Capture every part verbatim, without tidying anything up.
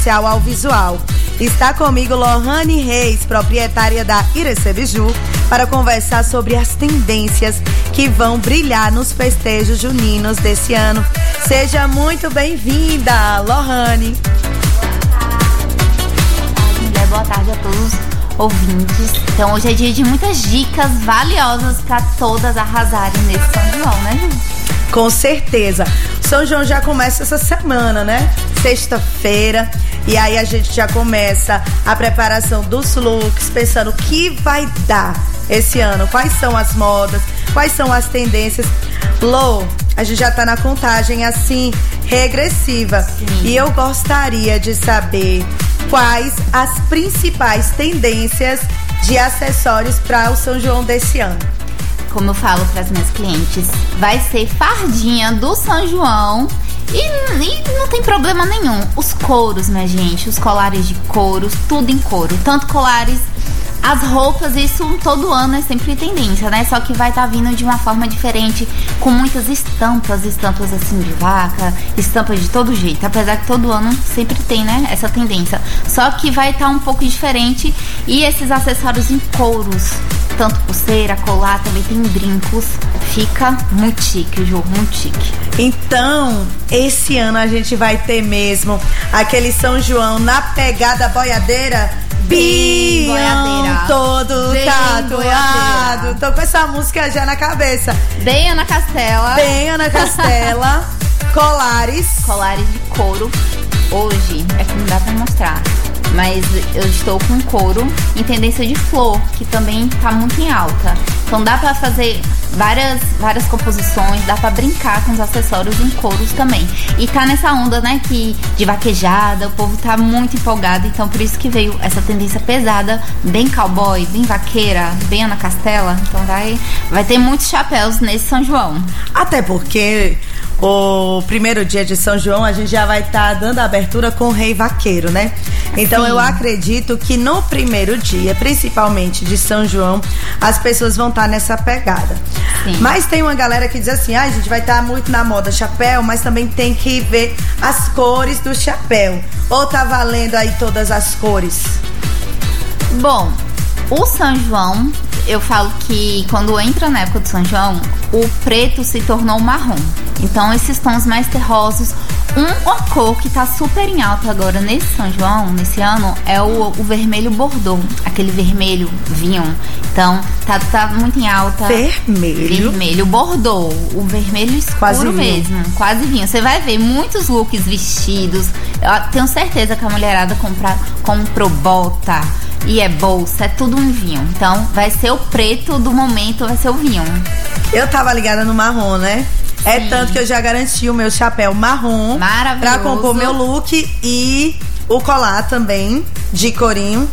ao visual. Está comigo Lohane Reis, proprietária da Irecê Biju, para conversar sobre as tendências que vão brilhar nos festejos juninos desse ano. Seja muito bem-vinda, Lohane. Boa tarde a todos os ouvintes. Então hoje é dia de muitas dicas valiosas para todas arrasarem nesse São João, né, Ju? Com certeza. São João já começa essa semana, né? Sexta-feira. E aí a gente já começa a preparação dos looks, pensando o que vai dar esse ano. Quais são as modas, quais são as tendências. Lô, a gente já tá na contagem assim, regressiva. Sim. E eu gostaria de saber quais as principais tendências de acessórios para o São João desse ano. Como eu falo para as minhas clientes, vai ser fardinha do São João e, e não tem problema nenhum. Os couros, minha gente, os colares de couros, tudo em couro. Tanto colares, as roupas, isso todo ano é sempre tendência, né? Só que vai estar tá vindo de uma forma diferente, com muitas estampas, estampas assim de vaca, estampas de todo jeito. Apesar que todo ano sempre tem, né, essa tendência. Só que vai estar tá um pouco diferente e esses acessórios em couros, tanto pulseira, colar, também tem brincos. Fica muito chique, Ju, muito chique. Então, esse ano a gente vai ter mesmo aquele São João na pegada boiadeira. Bem boiadeira. Todo Bem tatuado. Boiadeira. Tô com essa música já na cabeça. Bem Ana Castela. Bem Ana Castela. Colares. Colares de couro. Hoje, é que não dá pra mostrar, mas eu estou com couro em tendência de flor, que também tá muito em alta. Então dá pra fazer várias, várias composições, dá pra brincar com os acessórios em couros também. E tá nessa onda, né, que de vaquejada, o povo tá muito empolgado, então por isso que veio essa tendência pesada, bem cowboy, bem vaqueira, bem Ana Castela. Então vai, vai ter muitos chapéus nesse São João. Até porque o primeiro dia de São João a gente já vai estar tá dando a abertura com o Rei Vaqueiro, né? Então Sim. eu acredito que no primeiro dia, principalmente de São João, as pessoas vão estar tá nessa pegada. Sim. Mas tem uma galera que diz assim, ah, a gente vai estar tá muito na moda chapéu, mas também tem que ver as cores do chapéu. Ou tá valendo aí todas as cores? Bom, o São João, eu falo que quando entra na época do São João, o preto se tornou marrom. Então esses tons mais terrosos, um, uma cor que tá super em alta agora nesse São João, nesse ano, é o, o vermelho bordô, aquele vermelho vinho. Então tá, tá muito em alta. Vermelho? Vermelho, bordô, o vermelho escuro quase mesmo, vinho. Quase vinho. Você vai ver muitos looks vestidos. Eu tenho certeza que a mulherada compra, comprou bota e é bolsa, é tudo um vinho. Então vai ser o preto do momento, vai ser o vinho. Eu tava ligada no marrom, né? Sim. É tanto que eu já garanti o meu chapéu marrom. Maravilhoso. Pra compor meu look e o colar também, de corinho.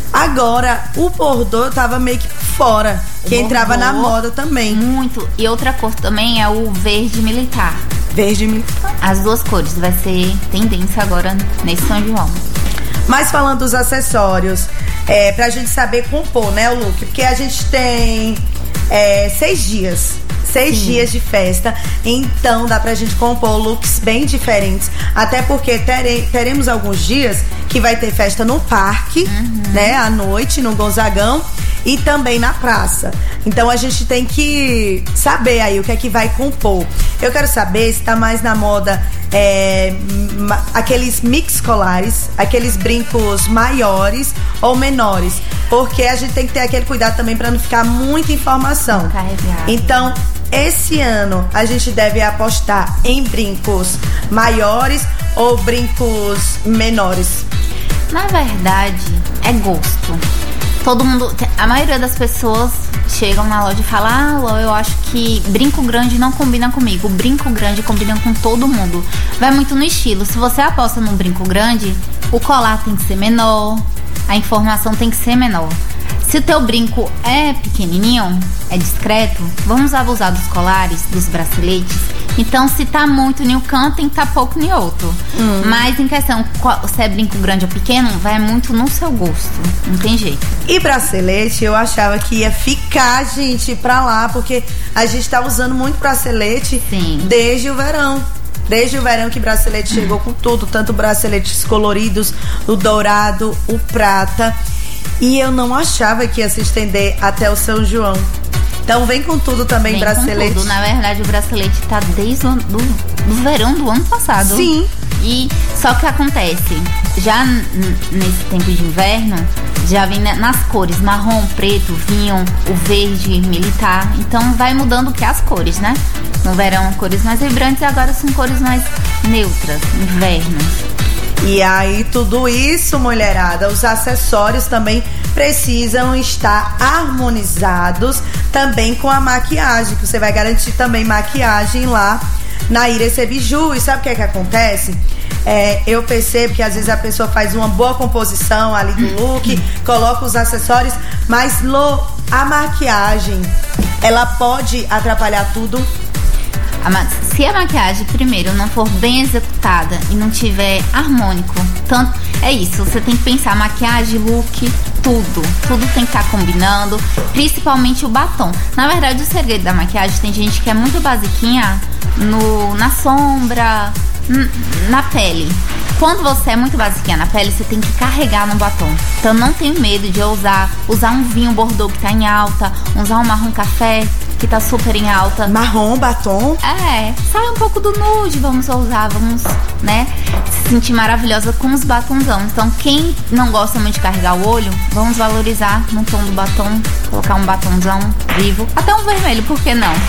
Agora, o bordô eu tava meio que fora, que bordô, entrava na moda também. Muito. E outra cor também é o verde militar. Verde militar. As duas cores, vai ser tendência agora nesse São João. Mas falando dos acessórios, é, pra gente saber compor, né, o look, porque a gente tem é, seis dias. Seis Sim. dias de festa, então dá pra gente compor looks bem diferentes. Até porque tere, teremos alguns dias que vai ter festa no parque, uhum. né, à noite, no Gonzagão, e também na praça. Então a gente tem que saber aí o que é que vai compor. Eu quero saber se tá mais na moda é, aqueles mix colares, aqueles brincos maiores ou menores, porque a gente tem que ter aquele cuidado também pra não ficar muita informação. Carregado. Então, esse ano a gente deve apostar em brincos maiores ou brincos menores? Na verdade, é gosto. Todo mundo, a maioria das pessoas chegam na loja e falam: ah, Lô, eu acho que brinco grande não combina comigo. Brinco grande combina com todo mundo. Vai muito no estilo. Se você aposta num brinco grande, o colar tem que ser menor, a informação tem que ser menor. Se o teu brinco é pequenininho, é discreto, vamos abusar dos colares, dos braceletes. Então, se tá muito em um canto, tem que tá pouco em outro. Hum. Mas em questão, se é brinco grande ou pequeno, vai muito no seu gosto. Não tem jeito. E bracelete, eu achava que ia ficar, gente, pra lá, porque a gente tá usando muito bracelete. Sim. Desde o verão. Desde o verão que bracelete chegou com tudo, tanto braceletes coloridos, o dourado, o prata. E eu não achava que ia se estender até o São João. Então vem com tudo também, vem bracelete. Com tudo. Na verdade, o bracelete tá desde o do, do verão do ano passado. Sim. E só que acontece, já n- nesse tempo de inverno, já vem nas cores marrom, preto, vinho, o verde, militar. Então vai mudando o que? As cores, né? No verão, cores mais vibrantes, e agora são cores mais neutras, inverno. E aí, tudo isso, mulherada, os acessórios também precisam estar harmonizados também com a maquiagem, que você vai garantir também maquiagem lá na Irecê Biju. E sabe o que é que acontece? É, eu percebo que às vezes a pessoa faz uma boa composição ali do look, coloca os acessórios, mas Lô, a maquiagem, ela pode atrapalhar tudo. Se a maquiagem, primeiro, não for bem executada e não tiver harmônico, tanto é isso, você tem que pensar maquiagem, look, tudo, tudo tem que estar combinando, principalmente o batom. Na verdade, o segredo da maquiagem, tem gente que é muito basiquinha no, na sombra, n- na pele. Quando você é muito basiquinha na pele, você tem que carregar no batom. Então não tem medo de usar, usar um vinho Bordeaux que tá em alta, usar um marrom café que tá super em alta. Marrom, batom? É, sai um pouco do nude, vamos usar, vamos, né, se sentir maravilhosa com os batonzão. Então quem não gosta muito de carregar o olho, vamos valorizar no tom do batom, colocar um batonzão vivo, até um vermelho, por que não?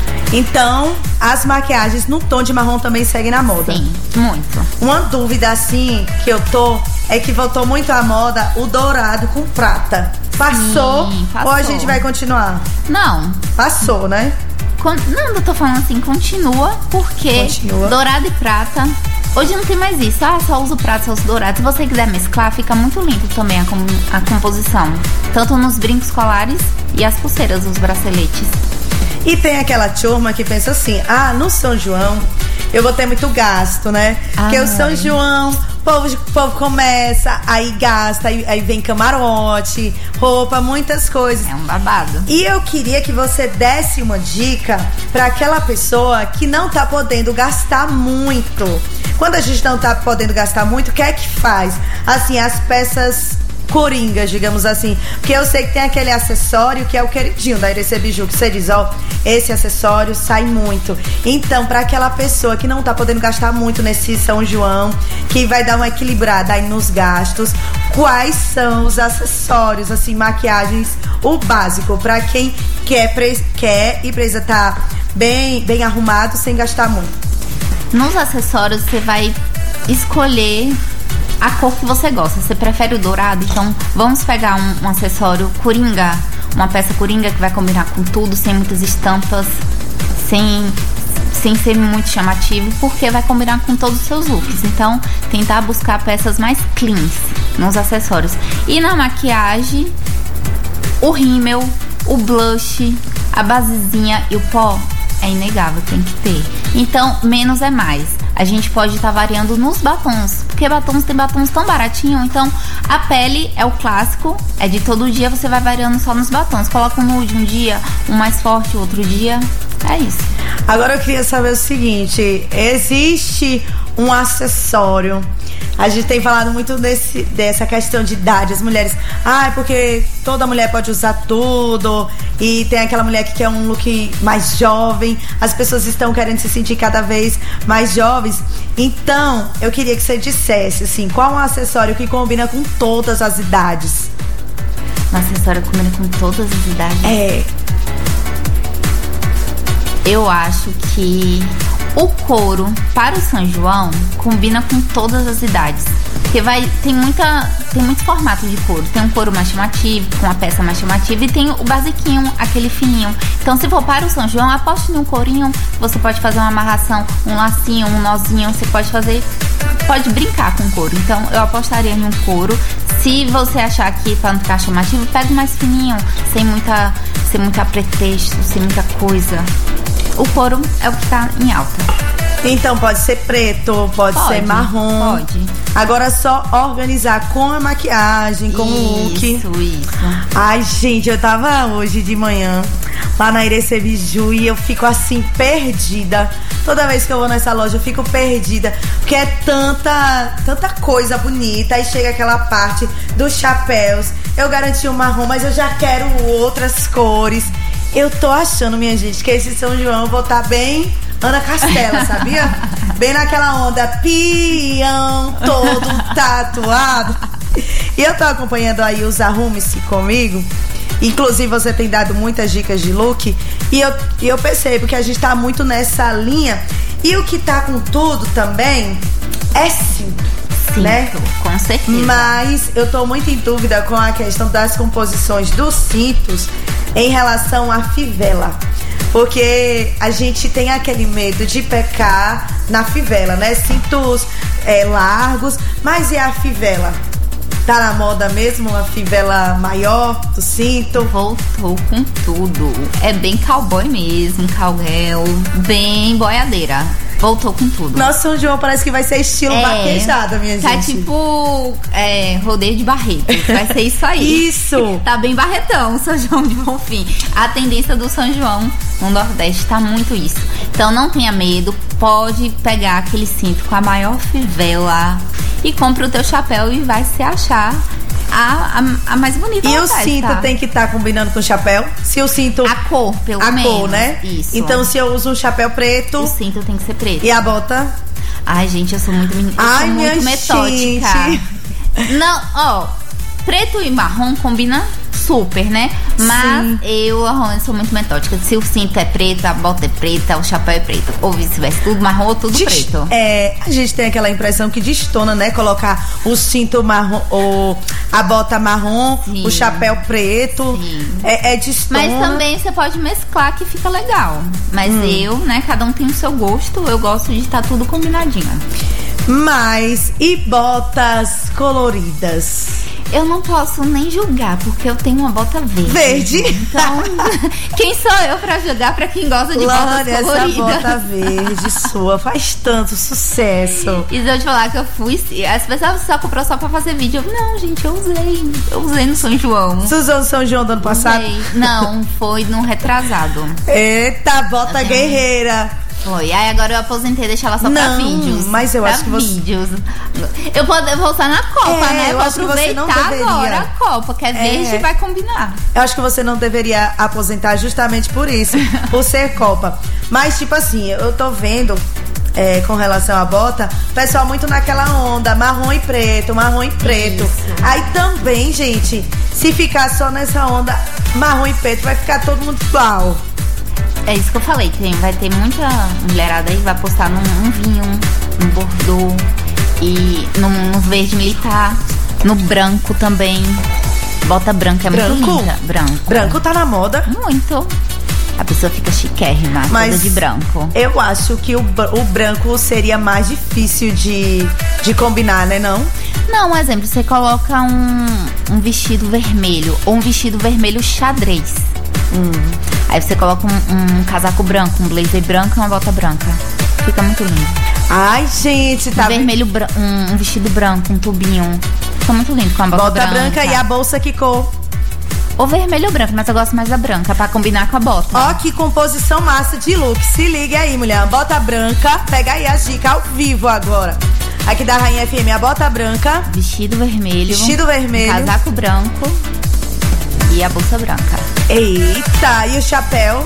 Então, as maquiagens no tom de marrom também seguem na moda. Sim, muito. Uma dúvida assim que eu tô é que voltou muito à moda o dourado com prata. Passou, Sim, passou. Ou a gente vai continuar? Não. Passou, né? Con- não, eu tô falando assim, continua, porque Continua. dourado e prata, hoje não tem mais isso. Ah, só uso prata, só uso dourado. Se você quiser mesclar, fica muito lindo também a, com- a composição. Tanto nos brincos colares e as pulseiras, os braceletes. E tem aquela turma que pensa assim, ah, no São João eu vou ter muito gasto, né? Porque Ai. o São João, o povo, o povo começa, aí gasta, aí, aí vem camarote, roupa, muitas coisas. É um babado. E eu queria que você desse uma dica para aquela pessoa que não tá podendo gastar muito. Quando a gente não tá podendo gastar muito, o que é que faz? Assim, as peças coringas, digamos assim. Porque eu sei que tem aquele acessório que é o queridinho da Irecê Biju, que você diz, ó, esse acessório sai muito. Então, para aquela pessoa que não tá podendo gastar muito nesse São João, que vai dar uma equilibrada aí nos gastos, quais são os acessórios, assim, maquiagens, o básico, para quem quer, pre- quer e precisa estar bem, bem arrumado sem gastar muito? Nos acessórios, você vai escolher a cor que você gosta. Você prefere o dourado? Então vamos pegar um, um acessório coringa, uma peça coringa que vai combinar com tudo, sem muitas estampas, sem, sem ser muito chamativo, porque vai combinar com todos os seus looks. Então tentar buscar peças mais cleans nos acessórios. E na maquiagem, o rímel, o blush, a basezinha e o pó é inegável, tem que ter. Então, menos é mais. A gente pode estar tá variando nos batons, porque batons tem batons tão baratinho. Então, a pele é o clássico, é de todo dia, você vai variando só nos batons. Coloca um nude um dia, um mais forte outro dia, é isso. Agora eu queria saber o seguinte, existe um acessório, a gente tem falado muito desse, dessa questão de idade, as mulheres, ah, é porque toda mulher pode usar tudo, e tem aquela mulher que quer um look mais jovem, as pessoas estão querendo se sentir cada vez mais jovens. Então, eu queria que você dissesse, assim, qual é um acessório que combina com todas as idades? Um acessório que combina com todas as idades? É. Eu acho que o couro para o São João combina com todas as idades. Porque vai, tem, muita, tem muito formato de couro. Tem um couro mais chamativo, com a peça mais chamativa, e tem o basiquinho, aquele fininho. Então, se for para o São João, aposte num courinho. Você pode fazer uma amarração, um lacinho, um nozinho. Você pode fazer, pode brincar com couro. Então, eu apostaria em um couro. Se você achar que para não ficar chamativo, pega o mais fininho, sem muita, sem muita pretexto, sem muita coisa. O couro é o que tá em alta. Então pode ser preto, pode, pode ser marrom. Pode. Agora é só organizar com a maquiagem, com isso, o look. Isso, isso. Ai, gente, eu tava hoje de manhã lá na Irecebiju e eu fico assim, perdida. Toda vez que eu vou nessa loja eu fico perdida, porque é tanta, tanta coisa bonita. Aí chega aquela parte dos chapéus. Eu garanti o marrom, mas eu já quero outras cores. Eu tô achando, minha gente, que esse São João eu vou estar bem Ana Castela, sabia? Bem naquela onda, peão todo tatuado. E eu tô acompanhando aí os Arrume-se comigo. Inclusive você tem dado muitas dicas de look. E eu, e eu percebo que a gente tá muito nessa linha. E o que tá com tudo também é cinto, Cinto, né? Com certeza. Mas eu tô muito em dúvida com a questão das composições dos cintos em relação à fivela. Porque a gente tem aquele medo de pecar na fivela, né? Cintos é, largos, mas e a fivela? Tá na moda mesmo a fivela maior do cinto? Voltou com tudo. É bem cowboy mesmo, cowgirl, bem boiadeira. Voltou com tudo. Nossa, São João parece que vai ser estilo é, vaquejada, minha tá gente. Tá tipo é, rodeio de Barreto. Vai ser isso aí. Isso! Tá bem barretão, São João de Bonfim. A tendência do São João no Nordeste tá muito isso. Então não tenha medo. Pode pegar aquele cinto com a maior fivela e compra o teu chapéu e vai se achar a, a, a mais bonita. E o festa. cinto tem que estar tá combinando com o chapéu? Se o cinto... A cor, pelo a menos. A cor, né? Isso. Então se eu uso um chapéu preto... O cinto tem que ser preto. E a bota? Ai, gente, eu sou muito, eu Ai, sou muito metódica. Gente. Não, ó, preto e marrom combina super, né? Mas Sim. eu, Arrone, sou muito metódica. Se o cinto é preto, a bota é preta, o chapéu é preto. Ou vice-versa, tudo marrom ou tudo Dist preto. É, a gente tem aquela impressão que destona, né? Colocar o cinto marrom, ou a bota marrom, Sim. o chapéu preto. Sim. É, é destona. Mas também você pode mesclar que fica legal. Mas hum. eu, né? Cada um tem o seu gosto. Eu gosto de estar tudo combinadinho. Mas e botas coloridas? Eu não posso nem julgar, porque eu tenho uma bota verde. Verde? Então, quem sou eu pra julgar pra quem gosta de Glória, botas coloridas? Essa bota verde sua faz tanto sucesso. E se eu te falar que eu fui... As pessoas só comprou só pra fazer vídeo. Eu, não, gente, eu usei. Eu usei no São João. Você usou no São João do ano passado? Usei. Não, foi no retrasado. Eita, bota uhum. guerreira. Foi, aí agora eu aposentei, deixar ela só não, pra vídeos. Mas eu pra acho que você... vídeos. Eu vou, eu vou usar na Copa, é, né? Eu vou acho que você não aproveitar deveria. agora a Copa, que é verde e vai combinar. Eu acho que você não deveria aposentar justamente por isso, por ser Copa. Mas, tipo assim, eu tô vendo... É, com relação à bota, pessoal muito naquela onda, marrom e preto, marrom e preto. Isso. Aí também, gente, se ficar só nessa onda marrom e preto, vai ficar todo mundo igual. É isso que eu falei, tem, vai ter muita mulherada aí que vai postar num, num vinho, no bordô e no, no verde militar, no branco também. Bota branca é branco? muito linda. Branco. Branco tá na moda? Muito. A pessoa fica chiquérrima, toda de branco. Eu acho que o, o branco seria mais difícil de, de combinar, né, não? Não, um exemplo, você coloca um, um vestido vermelho ou um vestido vermelho xadrez. Hum. Aí você coloca um, um casaco branco, um blazer branco e uma bota branca. Fica muito lindo. Ai, gente, tá... Um vermelho, um, um vestido branco, um tubinho. Fica muito lindo com a bota, bota branca. Bota branca e a bolsa que cor? Ou vermelho ou branco, mas eu gosto mais da branca, pra combinar com a bota. Ó, que composição massa de look. Se liga aí, mulher. Bota branca, pega aí as dicas ao vivo agora. Aqui da Rainha F M, a bota branca. Vestido vermelho. Vestido vermelho. Casaco branco. E a bolsa branca. Eita, e o chapéu?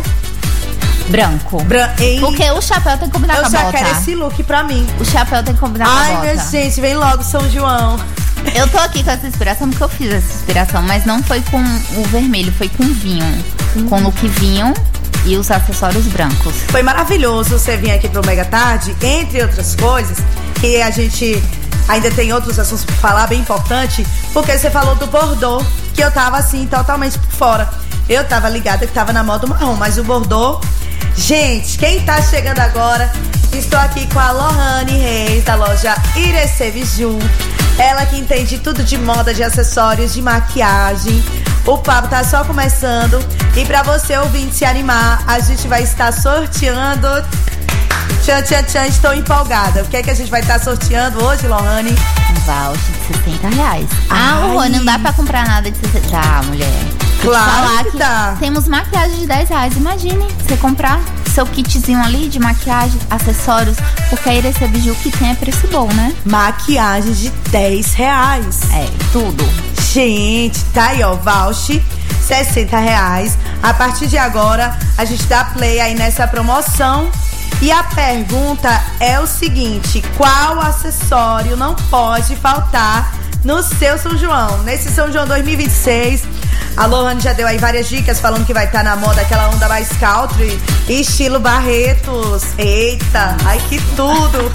Branco. Bran... Porque o chapéu tem que combinar eu com a bota. Eu já quero esse look pra mim. O chapéu tem que combinar Ai, com a bota. Ai, minha gente, vem logo São João. Eu tô aqui com essa inspiração porque eu fiz essa inspiração, mas não foi com o vermelho, foi com vinho. Hum. Com look vinho e os acessórios brancos. Foi maravilhoso você vir aqui pro Mega Tarde, entre outras coisas, que a gente ainda tem outros assuntos pra falar, bem importante, porque você falou do bordô, que eu tava assim, totalmente por fora. Eu tava ligada que tava na moda marrom, mas o bordô... Gente, quem tá chegando agora, estou aqui com a Lohane Reis, da loja Irecebiju. Ela que entende tudo de moda, de acessórios, de maquiagem. O papo tá só começando. E pra você, ouvinte, se animar, a gente vai estar sorteando Tchan, tchan, tchan, estou empolgada. O que é que a gente vai estar sorteando hoje, Lohane? Um voucher de sessenta reais. Ah, Lohane, não dá pra comprar nada de sessenta. Dá, mulher. Claro que dá. Temos maquiagem de dez reais. Imagine você comprar seu kitzinho ali de maquiagem, acessórios, porque a Irecê Biju que tem é preço bom, né? Maquiagem de dez reais. É, tudo. Gente, tá aí, ó, voucher, sessenta reais. A partir de agora, a gente dá play aí nessa promoção. E a pergunta é o seguinte: qual acessório não pode faltar no seu São João? Nesse São João dois mil e vinte e seis, a Lohane já deu aí várias dicas, falando que vai estar na moda aquela onda mais country, estilo Barretos. Eita, ai que tudo!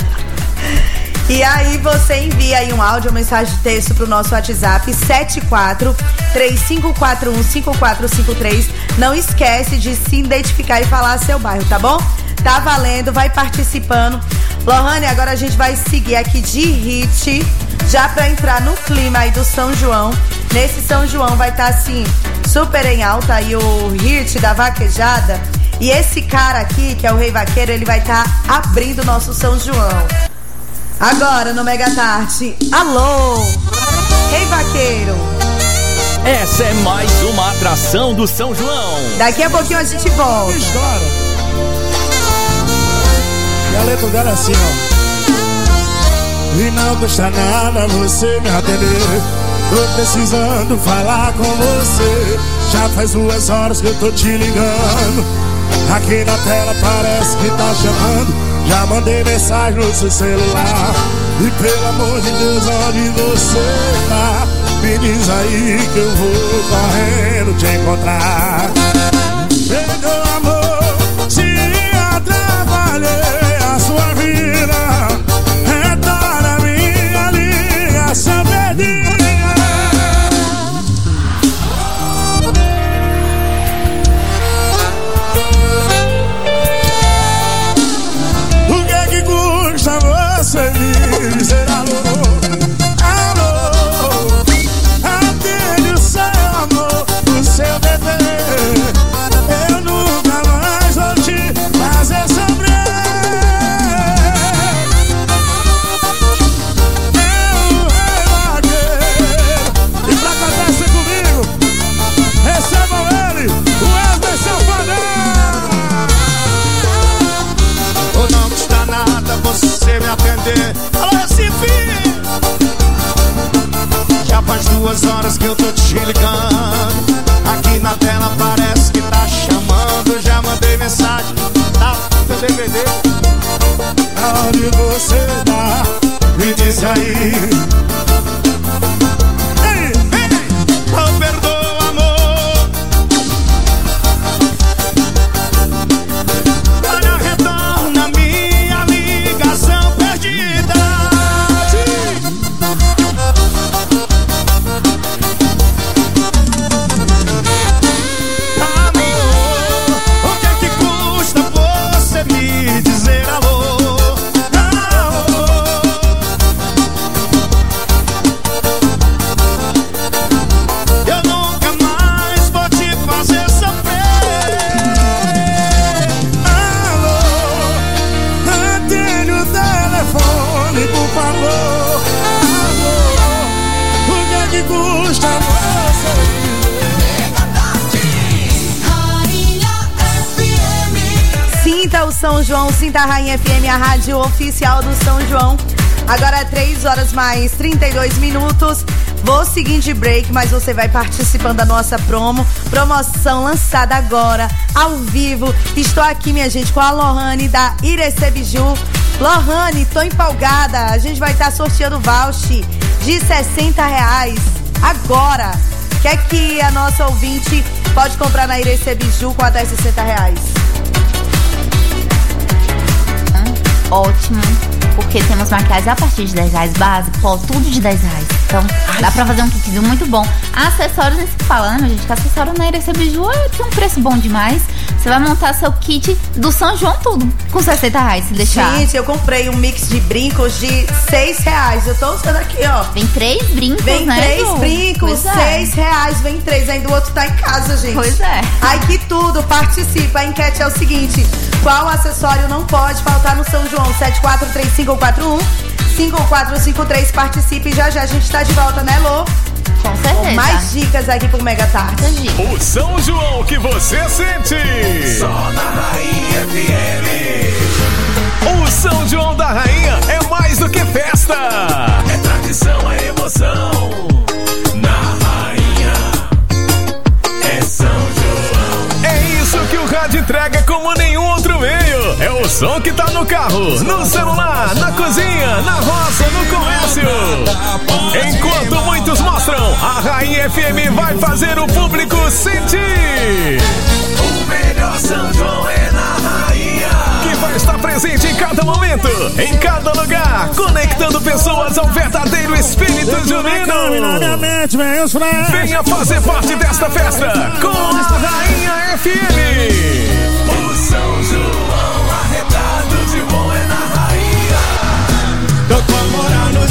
E aí você envia aí um áudio, uma mensagem de texto pro nosso WhatsApp sete quatro três cinco quatro um cinco quatro cinco três. Não esquece de se identificar e falar seu bairro, tá bom? Tá valendo, vai participando. Lohane, agora a gente vai seguir aqui de hit, já pra entrar no clima aí do São João. Nesse São João vai estar tá, assim, super em alta aí o hit da vaquejada. E esse cara aqui, que é o Rei Vaqueiro, ele vai estar tá abrindo o nosso São João. Agora no Mega Tarde, alô, Rei Vaqueiro. Essa é mais uma atração do São João. Daqui a pouquinho a gente volta. E a letra dela é assim, ó. E não custa nada você me atender. Tô precisando falar com você. Já faz duas horas que eu tô te ligando. Aqui na tela parece que tá chamando. Já mandei mensagem no seu celular. E pelo amor de Deus, onde você tá? Me diz aí que eu vou correndo te encontrar. Meu amor, se atrapalhei a sua vida, retorna minha ligação perdida. O que é que custa você me dizer alô? Alô, atende o seu amor, o seu bebê. Eu nunca mais vou te fazer sofrer. Eu, Rei Vaqueiro. E pra cantar você comigo, recebam ele, o Wesley Safadão. Oh, não custa nada você me atender. Alô, Recife! Já faz duas horas que eu tô te ligando. Aqui na tela parece que tá chamando. Já mandei mensagem, tá no D V D. Onde você tá? Me diz aí. Ei, ei, oh, perdoa, amor. Olha, retorna minha ligação perdida. Sinta o São João, sinta a Rainha F M, a rádio oficial do São João. Agora é três horas mais trinta e dois minutos. Vou seguir de break, mas você vai participando da nossa promo. Promoção lançada agora, ao vivo. Estou aqui, minha gente, com a Lohane da Irecê Biju. Lohane, tô empolgada. A gente vai estar sorteando voucher de sessenta reais agora. O que é que a nossa ouvinte pode comprar na Irecê Biju com até sessenta reais? Ótimo, porque temos maquiagem a partir de dez reais, básico, pó, tudo de dez reais. Então, dá pra fazer um kitzinho muito bom. Acessórios, nem se fala, né, gente? Que acessório na Irecê Biju tem um preço bom demais. Você vai montar seu kit do São João tudo, com sessenta reais, se deixar. Gente, eu comprei um mix de brincos de seis reais. Eu tô usando aqui, ó. Vem três brincos, vem né? Vem três Ju? brincos, seis é. reais, vem três. Ainda o outro tá em casa, gente. Pois é. Ai, que tudo, participa. A enquete é o seguinte: qual acessório não pode faltar no São João? sete quatro três cinco quatro um cinco quatro cinco três. Participe e já já a gente tá de volta, né, Lô? Com certeza. Com mais dicas aqui pro Mega Tarde. O São João que você sente. Só na Rainha F M. O São João da Rainha é mais do que festa. É tradição, é emoção. Na Rainha é São João. É isso que o rádio entrega como nenhum outro meio. É o som que tá no carro, no celular, na cozinha, na roça, no comércio. Enquanto muitos mostram, a Rainha F M vai fazer o público sentir. O melhor São João é na Rainha, que vai estar presente em cada momento, em cada lugar, conectando pessoas ao verdadeiro espírito junino. Venha fazer parte desta festa com a Rainha F M. O São João arretado de bom é na Rainha. Tô com a moral no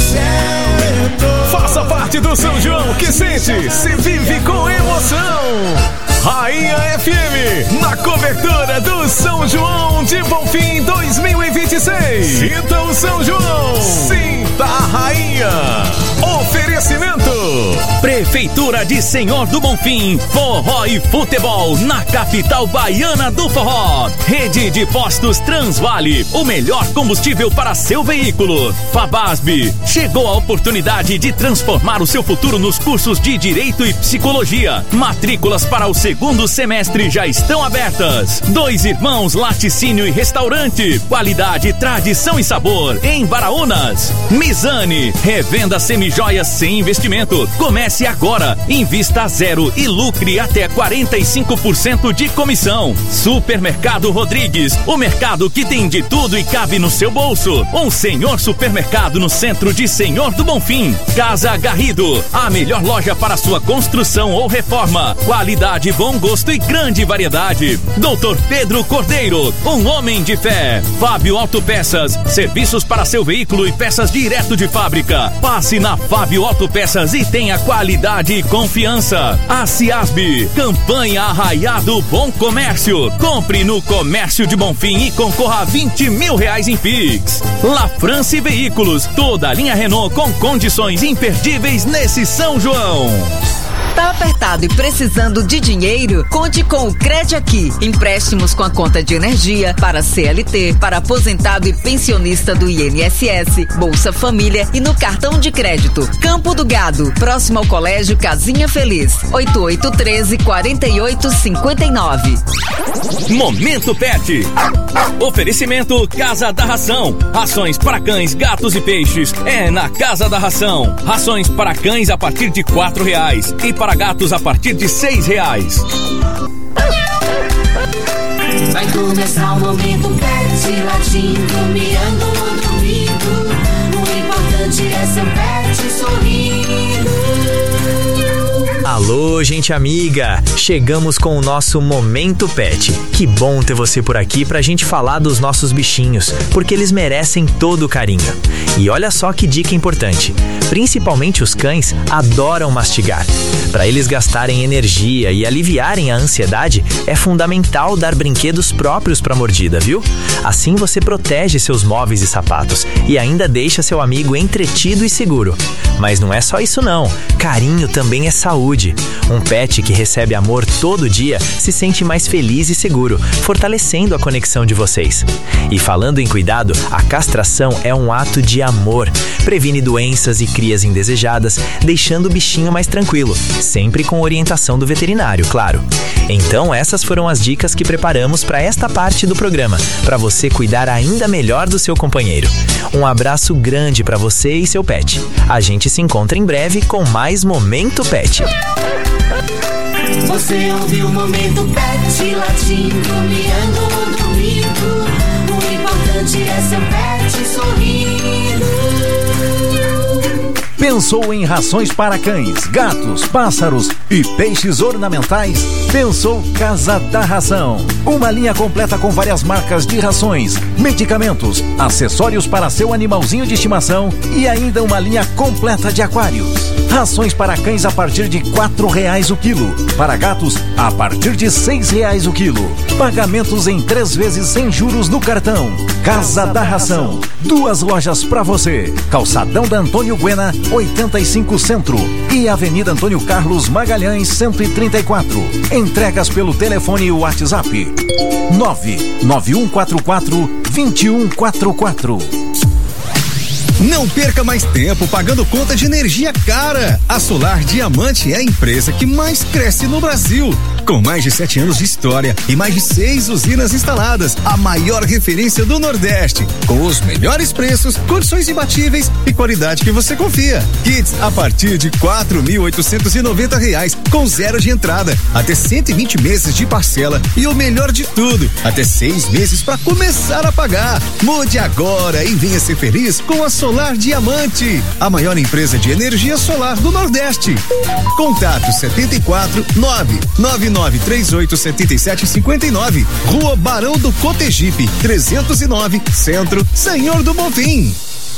céu. Faça parte do São João que sente, se vive com emoção. Rainha F M, na cobertura do São João de Bonfim dois mil e vinte e seis. Sinta o São João, sinta a Rainha. Oferecimento: Prefeitura de Senhor do Bonfim, forró e futebol na capital baiana do forró. Rede de postos Transvale, o melhor combustível para seu veículo. Fabasb, chegou a oportunidade de transformar o seu futuro nos cursos de Direito e Psicologia. Matrículas para o segundo semestre já estão abertas. Dois Irmãos Laticínio e Restaurante, qualidade, tradição e sabor em Baraúnas. Mizane, revenda semijoias sem investimento. Comece agora, invista a zero e lucre até quarenta e cinco por cento de comissão. Supermercado Rodrigues, o mercado que tem de tudo e cabe no seu bolso. Um senhor supermercado no centro de Senhor do Bonfim. Casa Garrido, a melhor loja para sua construção ou reforma. Qualidade, bom gosto e grande variedade. Doutor Pedro Cordeiro, um homem de fé. Fábio Autopeças, serviços para seu veículo e peças direto de fábrica. Passe na Fábio Autopeças e tenha qualidade e confiança. A Ciasb, campanha Arraiado Bom Comércio. Compre no Comércio de Bonfim e concorra a vinte mil reais em Pix. La France Veículos, toda a linha Renault com condições imperdíveis nesse São João. Tá apertado e precisando de dinheiro? Conte com o Crede Aqui. Empréstimos com a conta de energia para C L T, para aposentado e pensionista do I N S S, Bolsa Família e no cartão de crédito. Campo do Gado, próximo ao Colégio Casinha Feliz. oito oito um três, quatro oito cinco nove. Momento Pet. Oferecimento Casa da Ração. Rações para cães, gatos e peixes é na Casa da Ração. Rações para cães a partir de quatro reais e para gatos a partir de seis reais. Vai começar o Momento Pet, latindo, miando, dormindo. O importante é seu pet sorrindo. Alô, gente amiga! Chegamos com o nosso Momento Pet. Que bom ter você por aqui pra gente falar dos nossos bichinhos, porque eles merecem todo o carinho. E olha só que dica importante. Principalmente os cães adoram mastigar. Para eles gastarem energia e aliviarem a ansiedade, é fundamental dar brinquedos próprios para mordida, viu? Assim você protege seus móveis e sapatos e ainda deixa seu amigo entretido e seguro. Mas não é só isso não. Carinho também é saúde. Um pet que recebe amor todo dia se sente mais feliz e seguro, fortalecendo a conexão de vocês. E falando em cuidado, a castração é um ato de amor. Previne doenças e crias indesejadas, deixando o bichinho mais tranquilo, sempre com orientação do veterinário, claro. Então essas foram as dicas que preparamos para esta parte do programa, para você cuidar ainda melhor do seu companheiro. Um abraço grande para você e seu pet. A gente se encontra em breve com mais Momento Pet. Você ouviu o Momento Pet, latindo, miando, dormindo. O importante é seu pet sorrindo. Pensou em rações para cães, gatos, pássaros e peixes ornamentais? Pensou Casa da Ração. Uma linha completa com várias marcas de rações, medicamentos, acessórios para seu animalzinho de estimação e ainda uma linha completa de aquários. Rações para cães a partir de quatro reais o quilo. Para gatos, a partir de seis reais o quilo. Pagamentos em três vezes sem juros no cartão. Casa da Ração. Duas lojas para você. Calçadão da Antônio Guena, oitenta e cinco Centro. E Avenida Antônio Carlos Magalhães, cento e trinta e quatro. Entregas pelo telefone e WhatsApp. nove nove um quatro quatro, dois um quatro quatro. Não perca mais tempo pagando conta de energia cara. A Solar Diamante é a empresa que mais cresce no Brasil. Com mais de sete anos de história e mais de seis usinas instaladas, a maior referência do Nordeste. Com os melhores preços, condições imbatíveis e qualidade que você confia. Kits a partir de quatro mil oitocentos e noventa reais, com zero de entrada, até cento e vinte meses de parcela e o melhor de tudo, até seis meses para começar a pagar. Mude agora e venha ser feliz com a Solar Diamante, a maior empresa de energia solar do Nordeste. Contato setenta e quatro, nove nove nove três oito sete sete cinco nove, Rua Barão do Cotegipe, trezentos e nove, Centro, Senhor do Bonfim.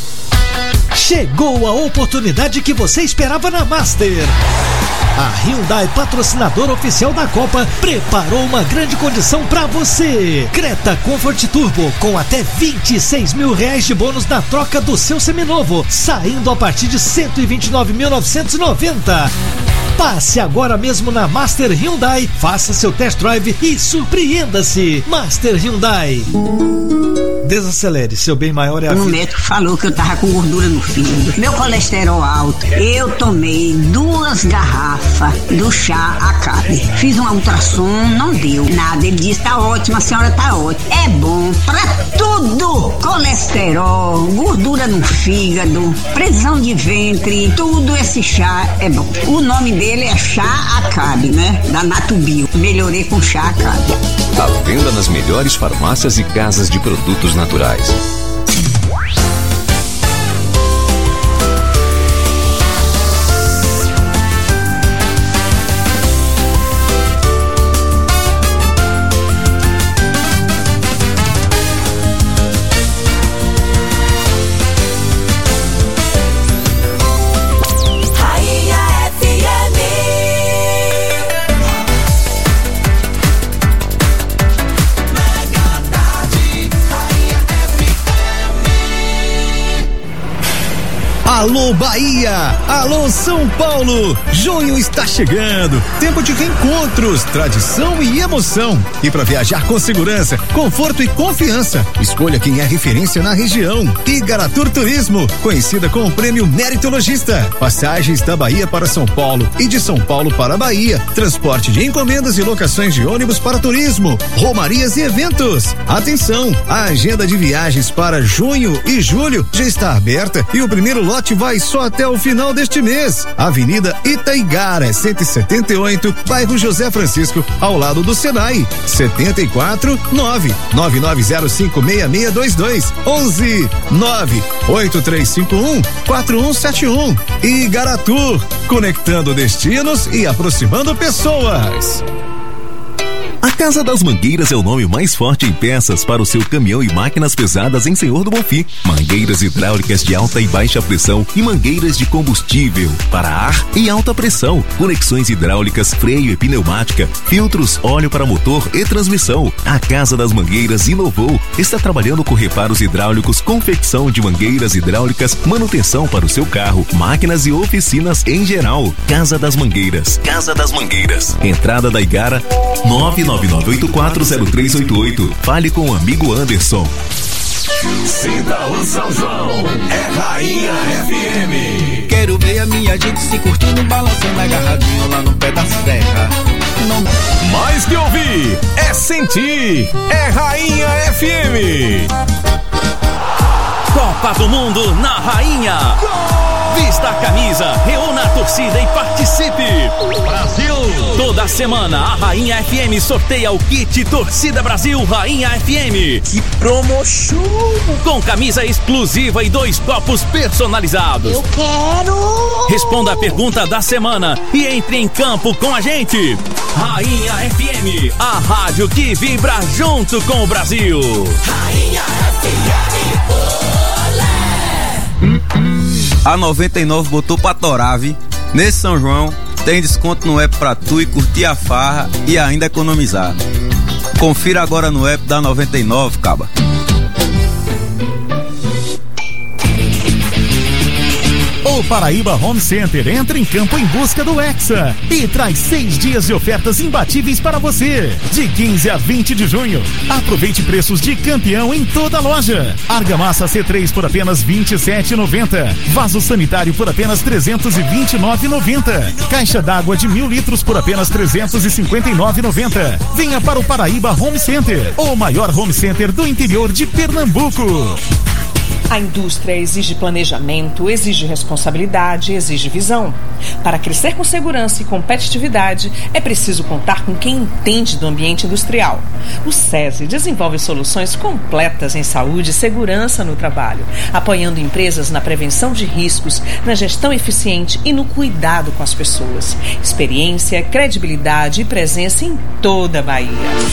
Chegou a oportunidade que você esperava na Master. A Hyundai, patrocinadora oficial da Copa, preparou uma grande condição para você. Creta Comfort Turbo com até vinte e seis mil reais de bônus na troca do seu seminovo, saindo a partir de cento e vinte e nove mil novecentos e noventa. Passe agora mesmo na Master Hyundai, faça seu test drive e surpreenda-se. Master Hyundai. Desacelere, seu bem maior é a vida. O médico falou que eu tava com gordura no fígado, meu colesterol alto. Eu tomei duas garrafas do chá Acabe. Fiz um ultrassom, não deu nada. Ele disse, tá ótimo, a senhora tá ótima. É bom pra tudo. Colesterol, gordura no fígado, prisão de ventre, tudo esse chá é bom. O nome dele é Chá Acabe, né? Da Natubio. Melhorei com Chá Acabe. À venda nas melhores farmácias e casas de produtos naturais. Alô Bahia, alô São Paulo, junho está chegando, tempo de reencontros, tradição e emoção. E para viajar com segurança, conforto e confiança, escolha quem é referência na região. Igaratur Turismo, conhecida com o prêmio Meritologista. Passagens da Bahia para São Paulo e de São Paulo para Bahia, transporte de encomendas e locações de ônibus para turismo, romarias e eventos. Atenção, a agenda de viagens para junho e julho já está aberta e o primeiro lote vai só até o final deste mês. Avenida Itaigara, cento e setenta e oito, bairro José Francisco, ao lado do Senai. setenta e quatro, nove nove nove zero cinco seis seis dois dois, onze nove oito três cinco um quatro um sete um. Igaratur, conectando destinos e aproximando pessoas. A Casa das Mangueiras é o nome mais forte em peças para o seu caminhão e máquinas pesadas em Senhor do Bonfim. Mangueiras hidráulicas de alta e baixa pressão e mangueiras de combustível para ar e alta pressão. Conexões hidráulicas, freio e pneumática, filtros, óleo para motor e transmissão. A Casa das Mangueiras inovou. Está trabalhando com reparos hidráulicos, confecção de mangueiras hidráulicas, manutenção para o seu carro, máquinas e oficinas em geral. Casa das Mangueiras. Casa das Mangueiras. Entrada da Igara, nove nove nove oito quatro zero três oito oito. Fale com o amigo Anderson. Sinta o São João, é Rainha F M. Quero ver a minha gente se curtindo, balançando agarradinho lá no pé da serra. Não... Mais que ouvir, é sentir, é Rainha F M. Copa do Mundo na Rainha. Vista a camisa, reúna a torcida e participe. Brasil! Toda semana a Rainha F M sorteia o kit Torcida Brasil Rainha F M. Que promoção! Com camisa exclusiva e dois copos personalizados. Eu quero! Responda a pergunta da semana e entre em campo com a gente. Rainha F M, a rádio que vibra junto com o Brasil. Rainha F M, A noventa e nove botou pra torar, vi? Nesse São João, tem desconto no app pra tu e curtir a farra e ainda economizar. Confira agora no app da noventa e nove, caba. O Paraíba Home Center entra em campo em busca do Hexa e traz seis dias de ofertas imbatíveis para você. De quinze a vinte de junho, aproveite preços de campeão em toda a loja. Argamassa C três por apenas vinte e sete reais e noventa centavos. Vaso sanitário por apenas trezentos e vinte e nove reais e noventa centavos. Caixa d'água de mil litros por apenas trezentos e cinquenta e nove reais e noventa centavos. Venha para o Paraíba Home Center, o maior home center do interior de Pernambuco. A indústria exige planejamento, exige responsabilidade, exige visão. Para crescer com segurança e competitividade, é preciso contar com quem entende do ambiente industrial. O SESI desenvolve soluções completas em saúde e segurança no trabalho, apoiando empresas na prevenção de riscos, na gestão eficiente e no cuidado com as pessoas. Experiência, credibilidade e presença em toda a Bahia.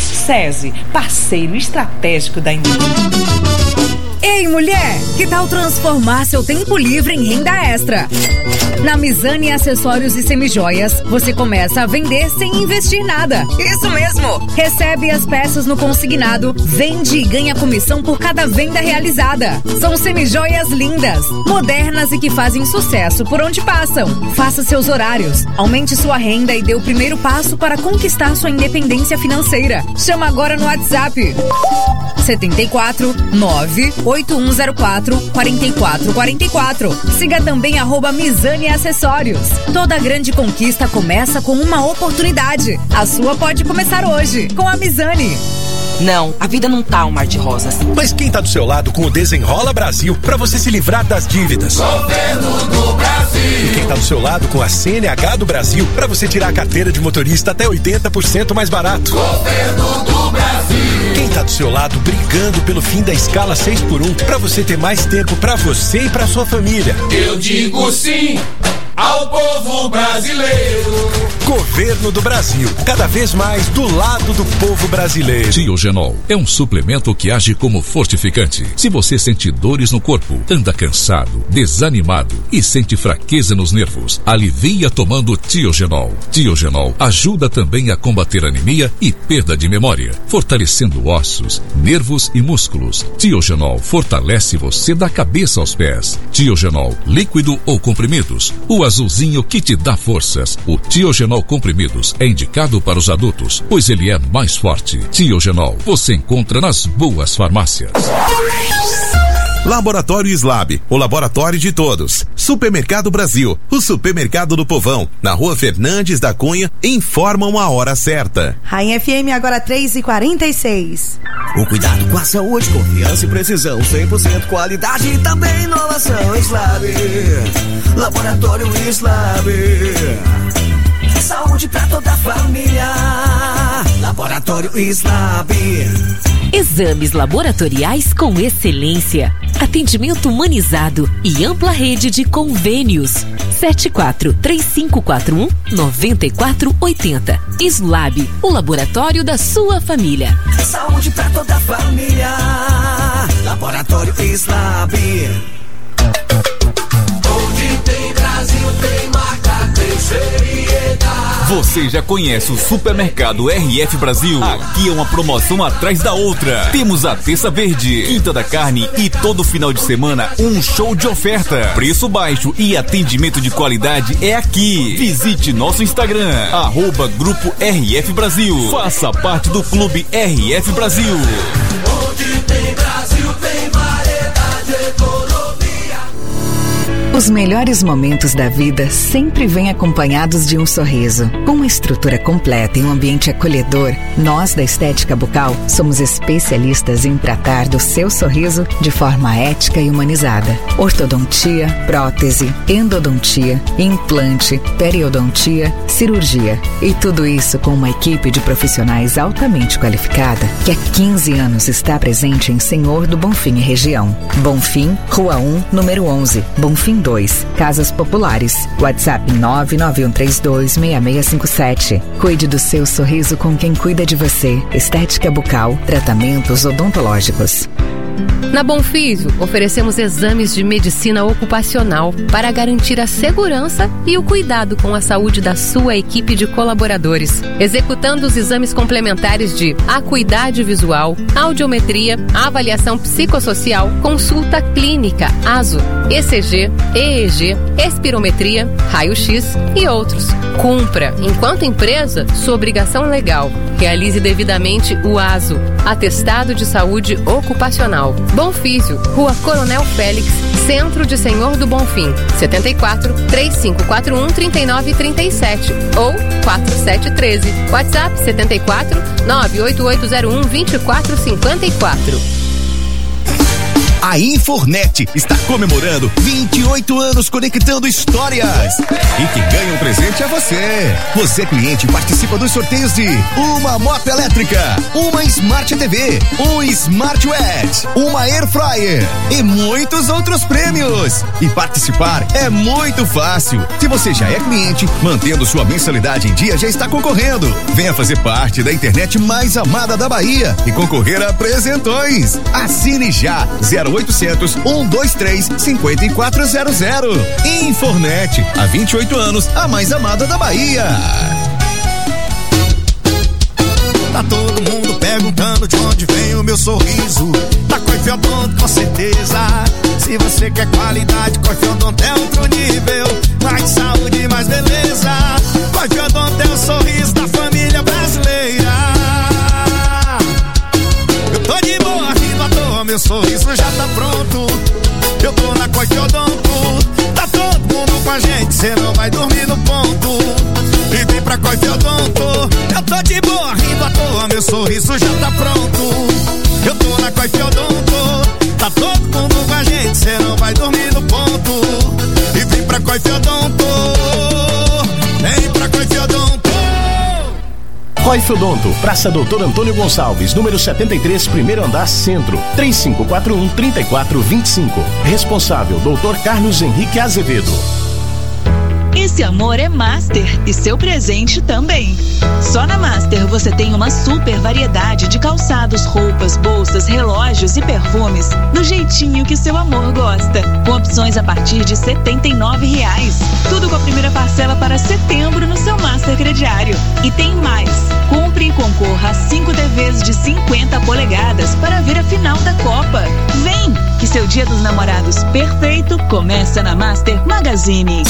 SESI, parceiro estratégico da indústria. Ei, mulher, que tal transformar seu tempo livre em renda extra? Na Mizane Acessórios e Semijoias, você começa a vender sem investir nada. Isso mesmo! Recebe as peças no consignado, vende e ganha comissão por cada venda realizada. São semijoias lindas, modernas e que fazem sucesso por onde passam. Faça seus horários, aumente sua renda e dê o primeiro passo para conquistar sua independência financeira. Chama agora no WhatsApp setenta e quatro, nove oito um zero quatro, quatro quatro quatro quatro. Siga também arroba Mizane Acessórios. Toda grande conquista começa com uma oportunidade. A sua pode começar hoje, com a Mizane. Não, a vida não tá um mar de rosas. Mas quem tá do seu lado com o Desenrola Brasil pra você se livrar das dívidas? Governo do Brasil. E quem tá do seu lado com a C N H do Brasil pra você tirar a carteira de motorista até oitenta por cento mais barato? Governo do Brasil. Quem tá do seu lado brigando pelo fim da escala seis por um pra você ter mais tempo pra você e pra sua família? Eu digo sim ao povo brasileiro. Governo do Brasil, cada vez mais do lado do povo brasileiro. Tiogenol é um suplemento que age como fortificante. Se você sente dores no corpo, anda cansado, desanimado e sente fraqueza nos nervos, alivia tomando Tiogenol. Tiogenol ajuda também a combater anemia e perda de memória, fortalecendo ossos, nervos e músculos. Tiogenol fortalece você da cabeça aos pés. Tiogenol, líquido ou comprimidos, o azulzinho que te dá forças. O Tiogenol comprimidos é indicado para os adultos, pois ele é mais forte. Tiogenol você encontra nas boas farmácias. Laboratório Slab, o laboratório de todos. Supermercado Brasil, o supermercado do povão. Na rua Fernandes da Cunha, informam a hora certa. Rainha F M agora três e quarenta e seis. O cuidado com a saúde, confiança e precisão, cem por cento qualidade e também inovação. Slab, Laboratório Slab. Saúde pra toda a família. Laboratório Slab. Exames laboratoriais com excelência, atendimento humanizado e ampla rede de convênios. sete quatro três cinco quatro um nove quatro oito zero. Slab, o laboratório da sua família. Saúde pra toda a família. Laboratório Slab. Onde tem Brasil, tem marca, tem seriedade. Você já conhece o Supermercado R F Brasil? Aqui é uma promoção atrás da outra. Temos a Terça Verde, Quinta da Carne e todo final de semana um show de oferta. Preço baixo e atendimento de qualidade é aqui. Visite nosso Instagram, arroba Grupo R F Brasil. Faça parte do Clube R F Brasil. Onde tem Brasil, tem variedade, economia. Os melhores momentos da vida sempre vêm acompanhados de um sorriso. Com uma estrutura completa e um ambiente acolhedor, nós da Estética Bucal somos especialistas em tratar do seu sorriso de forma ética e humanizada. Ortodontia, prótese, endodontia, implante, periodontia, cirurgia. E tudo isso com uma equipe de profissionais altamente qualificada que há quinze anos está presente em Senhor do Bonfim e região. Bonfim, Rua um, número onze, Bonfim dois, Casas Populares. WhatsApp nove nove um três dois seis seis cinco sete. Cuide do seu sorriso com quem cuida de você. Estética Bucal, tratamentos odontológicos. Na Bonfísio, oferecemos exames de medicina ocupacional para garantir a segurança e o cuidado com a saúde da sua equipe de colaboradores, executando os exames complementares de acuidade visual, audiometria, avaliação psicossocial, consulta clínica, A S O, E C G, E E G, espirometria, raio-x e outros. Cumpra, enquanto empresa, sua obrigação legal. Realize devidamente o A S O, Atestado de Saúde Ocupacional. Bonfísio, Rua Coronel Félix, Centro de Senhor do Bonfim, setenta e quatro, três cinco quatro um, trinta e nove trinta e sete ou quatro sete um três. WhatsApp setenta e quatro, nove oito oito zero um, dois quatro cinco quatro. A Infornet está comemorando vinte e oito anos conectando histórias. E quem ganha um presente é você. Você, cliente, participa dos sorteios de uma moto elétrica, uma Smart T V, um Smartwatch, uma Air Fryer e muitos outros prêmios. E participar é muito fácil. Se você já é cliente, mantendo sua mensalidade em dia, já está concorrendo. Venha fazer parte da internet mais amada da Bahia e concorrer a presentões. Assine já zero oitocentos, um dois três, cinco quatro zero zero. Infornet, há vinte e oito anos, a mais amada da Bahia. Tá todo mundo perguntando de onde vem o meu sorriso. Da Coife Odonto, com certeza. Se você quer qualidade, Coife Odonto é outro nível. Mais saúde, mais beleza. Coife Odonto é o sorriso da família brasileira. Eu tô de boa, rindo à toa, meu sorriso já tá pronto. Eu tô na Coife Odonto. Tá todo mundo com a gente, cê não vai dormir no ponto. E vem pra Coife Odonto. Eu tô de boa, rindo à toa, meu sorriso já tá pronto. Eu tô na Coife Odonto. Tá todo mundo com a gente, cê não vai dormir no ponto. E vem pra Coife Odonto. Vem pra Coife Odonto. Coife Odonto, Praça Doutor Antônio Gonçalves, número setenta e três, primeiro andar, Centro, três cinco quatro um, três quatro dois cinco. Responsável, doutor Carlos Henrique Azevedo. Esse amor é Master e seu presente também. Só na Master você tem uma super variedade de calçados, roupas, bolsas, relógios e perfumes do jeitinho que seu amor gosta, com opções a partir de setenta e nove reais. Tudo com a primeira parcela para setembro no seu Master crediário. E tem mais. Compre e concorra a cinco T Vs de cinquenta polegadas para ver a final da Copa. Vem, que seu Dia dos Namorados perfeito começa na Master Magazine.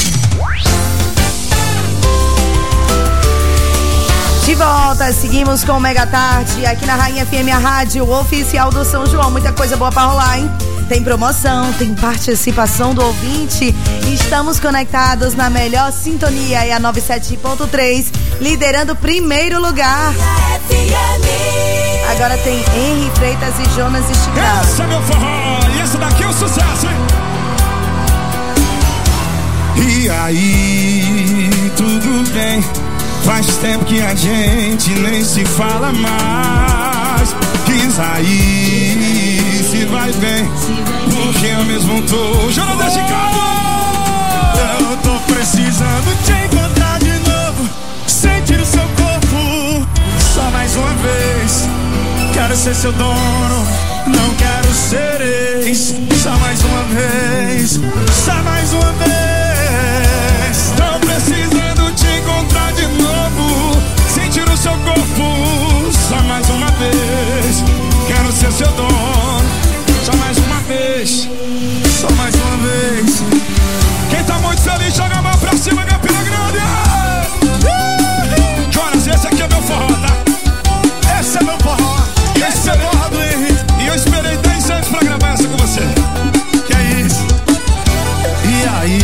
De volta, seguimos com o Mega Tarde aqui na Rainha F M, a rádio oficial do São João. Muita coisa boa pra rolar, hein? Tem promoção, tem participação do ouvinte. Estamos conectados na melhor sintonia, é a noventa e sete ponto três, liderando o primeiro lugar. Agora tem Henry Freitas e Jonas Esticado. Esse é meu forró, e esse daqui é o sucesso, hein? E aí, tudo bem? Faz tempo que a gente nem se fala mais. Diz aí se vai bem, porque eu mesmo tô chorando de cara. Eu tô precisando te encontrar de novo, sentir o seu corpo. Só mais uma vez, quero ser seu dono, não quero ser ex. Só mais uma vez, só mais uma vez. Tô precisando te encontrar de novo, sentir o seu corpo. Só mais uma vez, quero ser seu dono. Só mais uma vez, só mais uma vez. Quem tá muito feliz, joga a mão pra cima, Campina Grande. Uh! Jonas, esse aqui é meu forró, tá? Esse é meu forró. Esse é meu forró do Henrique. E eu esperei dez anos pra gravar essa com você. Que é isso? E aí?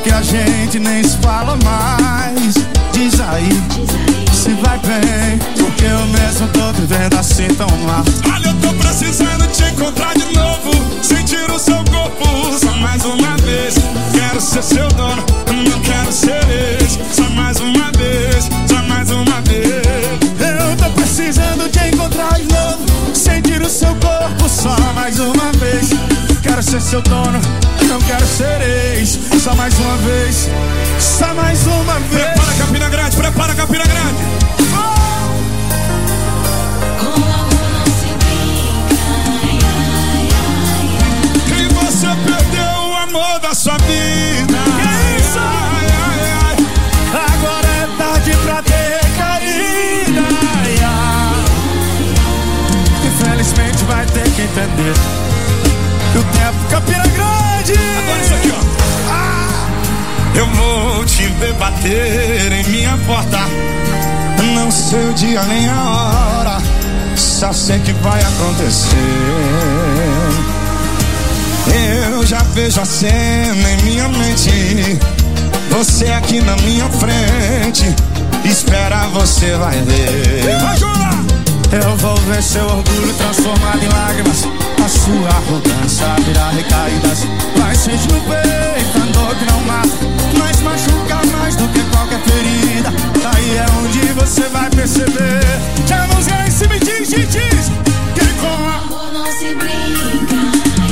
que a gente nem se fala mais. Diz aí, se vai bem, porque eu mesmo tô vivendo assim tão mal. Olha, eu tô precisando te encontrar de novo, sentir o seu corpo só mais uma vez. Quero ser seu dono, não quero ser ex. Só mais uma vez, só mais uma vez. Eu tô precisando te encontrar de novo, sentir o seu corpo só mais uma vez. Quero ser seu dono, não quero ser ex. Só mais uma vez, só mais uma vez. Prepara Campina Grande, prepara Campina Grande. Com amor não se brinca. E você perdeu o amor da sua vida. Que isso? Ai, ai, ai. Agora é tarde pra ter caída. Ai, ai. Infelizmente vai ter que entender que o tempo Campina Grande. Agora isso aqui, ó. Ah, eu vou te ver bater em minha porta. Não sei o dia nem a hora, só sei que vai acontecer. Eu já vejo a cena em minha mente, você aqui na minha frente. Espera, você vai ver. Vai, Jura! Eu vou ver seu orgulho transformado em lágrimas, a sua arrogância virar recaídas. Vai sentir no peito a dor que não mata, mas machuca mais do que qualquer ferida. Aí é onde você vai perceber que a música se me diz, diz, diz que com amor não se brinca.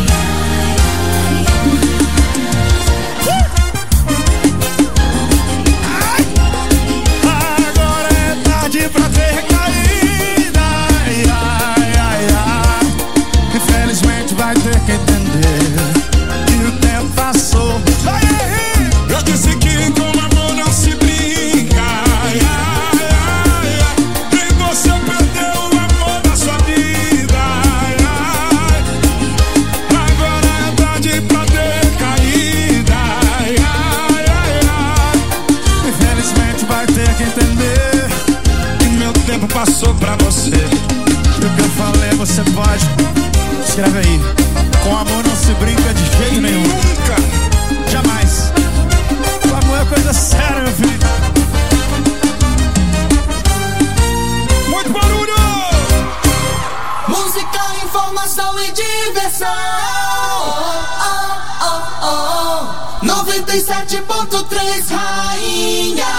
Agora é tarde pra ter caída. Ai, ai, ai, ai. Infelizmente vai ter que entender que o tempo passou. Ai, ai, ai. Eu disse que com amor não se brinca. Ai, ai, ai, ai. E você perdeu o amor da sua vida. Ai, ai. Agora é tarde pra ter caída. Ai, ai, ai, ai. Infelizmente vai ter que entender que meu tempo passou pra você. E o que eu falei você pode. Escreve aí. Com amor não se brinca de jeito nenhum. Nunca. Jamais. O amor é coisa séria, meu filho. Muito barulho! Música, informação e diversão. Oh, oh, oh, oh. noventa e sete ponto três Rainha.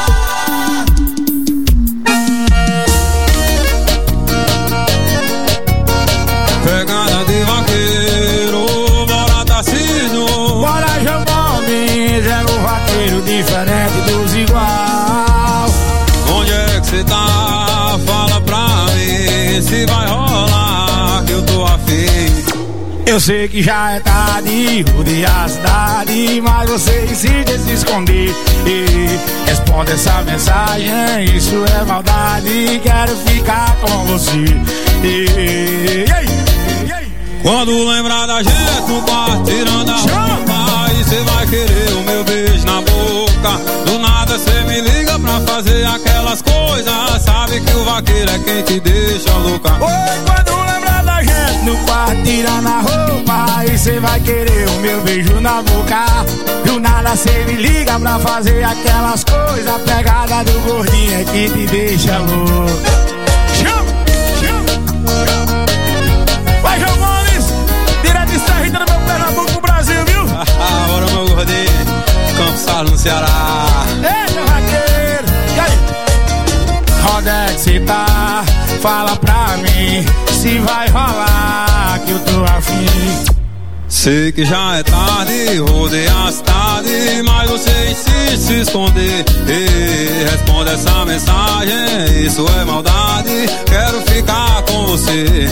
Pegada de vaqueiro, bora Tarcísio. Bora João Gomes, é o vaqueiro diferente dos igual. Onde é que cê tá? Fala pra mim se vai rolar, que eu tô afim. Eu sei que já é tarde, rodear a cidade, mas você insiste em se esconder. E responde essa mensagem, isso é maldade, quero ficar com você. E, e, e, quando lembrar da gente no quarto tirando a roupa, aí cê vai querer o meu beijo na boca. Do nada cê me liga pra fazer aquelas coisas, sabe que o vaqueiro é quem te deixa louca. Oi, quando lembrar da gente no quarto tirando a roupa, aí cê vai querer o meu beijo na boca. Do nada cê me liga pra fazer aquelas coisas, a pegada do gordinho é que te deixa louca. Chama, chama, chama. Vai, João Gomes, direto de Serrita do meu Pernambuco pro Brasil, viu? Bora, meu gordinho, Campos Salles no Ceará. Eita, vaqueiro, e aí? Onde é que cê tá? Fala pra mim se vai rolar, que eu tô afim. Sei que já é tarde, rodei a cidade, mas você insiste em se esconder. E responde essa mensagem, isso é maldade, quero ficar com você.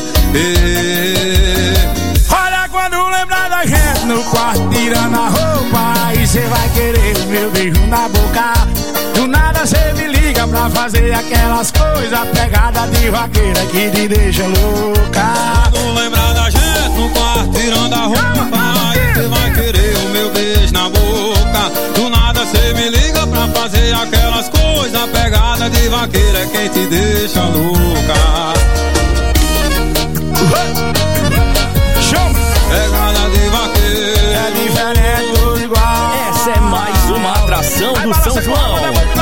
E... olha, quando lembrar da gente no quarto tirando a roupa, aí cê vai querer o meu beijo na boca. Do nada cê me liga pra fazer aquelas coisas, pegada de vaqueira que te deixa louca. Quando lembrar da gente no quarto tirando a roupa, aí cê vai querer o meu beijo na boca. Do nada cê me liga pra fazer aquelas coisas, pegada de vaqueira é quem te deixa louca. Show! Pegada de vaqueiro é diferente do igual. Essa é mais uma Moção do São João.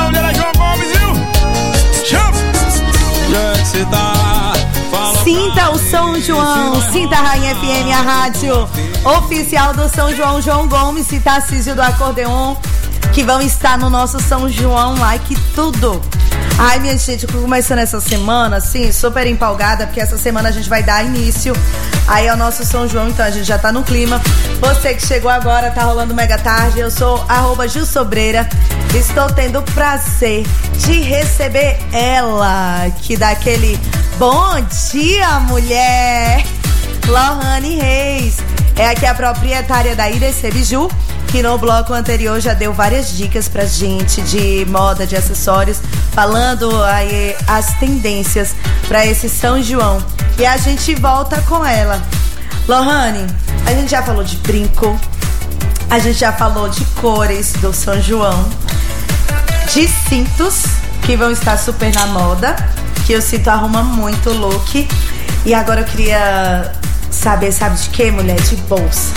Sinta o São João, sinta a Rainha F M, a rádio oficial do São João. João Gomes e Tarcísio do Acordeon, que vão estar no nosso São João. Ai, que tudo! Ai, minha gente, começando essa semana, assim, super empolgada, porque essa semana a gente vai dar início aí ao nosso São João, então a gente já tá no clima. Você que chegou agora, tá rolando Mega Tarde, eu sou arroba Gil Sobreira, estou tendo o prazer de receber ela, que dá aquele bom dia, mulher, Lohane Reis, é aqui a proprietária da I D C Biju, que no bloco anterior já deu várias dicas pra gente de moda, de acessórios, falando aí as tendências pra esse São João. E a gente volta com ela. Lohane, a gente já falou de brinco, a gente já falou de cores do São João, de cintos, que vão estar super na moda, que o cinto arruma muito o look. E agora eu queria saber, sabe de quê, mulher? De bolsa.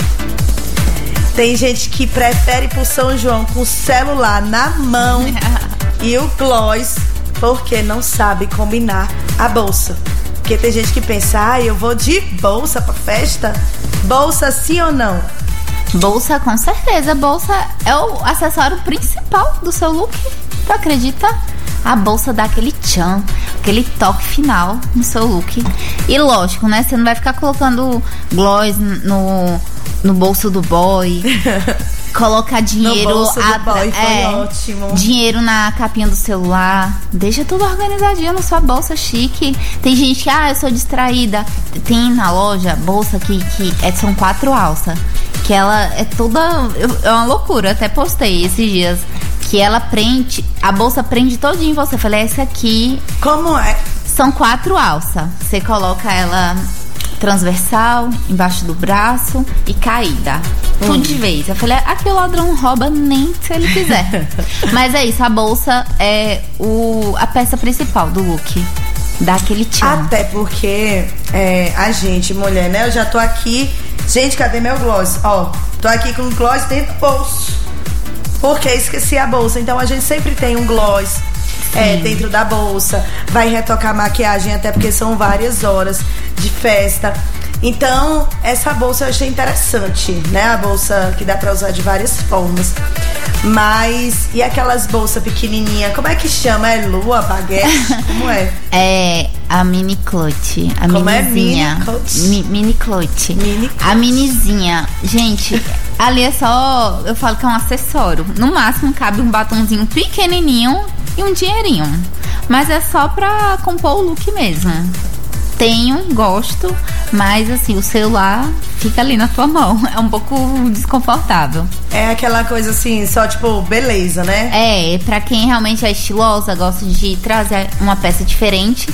Tem gente que prefere ir pro São João com o celular na mão e o gloss, porque não sabe combinar a bolsa. Porque tem gente que pensa, ah, eu vou de bolsa pra festa? Bolsa sim ou não? Bolsa, com certeza. Bolsa é o acessório principal do seu look. Tu acredita? A bolsa dá aquele tchan, aquele toque final no seu look. E lógico, né? Você não vai ficar colocando gloss no... no bolso do boy, colocar dinheiro, no bolso do boy, foi é, ótimo. Dinheiro na capinha do celular, deixa tudo organizadinho na sua bolsa chique. Tem gente que, ah, eu sou distraída. Tem na loja bolsa que, que é, são quatro alças, que ela é toda, é uma loucura. Eu até postei esses dias que ela prende, a bolsa prende todinho em você. Eu falei, essa aqui, como é? São quatro alças. Você coloca ela transversal, embaixo do braço e caída. Hum. Tudo de vez. Eu falei, aqui o ladrão rouba nem se ele quiser. Mas é isso, a bolsa é o, a peça principal do look. Dá aquele tchan. Até porque é, a gente, mulher, né? Eu já tô aqui. Gente, cadê meu gloss? Ó, tô aqui com o gloss dentro do bolso. Porque esqueci a bolsa. Então a gente sempre tem um gloss É, dentro da bolsa, vai retocar a maquiagem, até porque são várias horas de festa. Então, essa bolsa eu achei interessante, né? A bolsa que dá pra usar de várias formas. Mas, e aquelas bolsas pequenininhas, como é que chama? É lua, baguete? Como é? É a mini clutch. A como minizinha. é? Mini clutch? Mi, mini clutch. Mini clutch. A minizinha. Gente, ali é só, eu falo que é um acessório. No máximo cabe um batonzinho pequenininho e um dinheirinho. Mas é só pra compor o look mesmo. Tenho, gosto, mas assim, o celular fica ali na tua mão. É um pouco desconfortável. É aquela coisa assim, só tipo, beleza, né? É, pra quem realmente é estilosa, gosta de trazer uma peça diferente.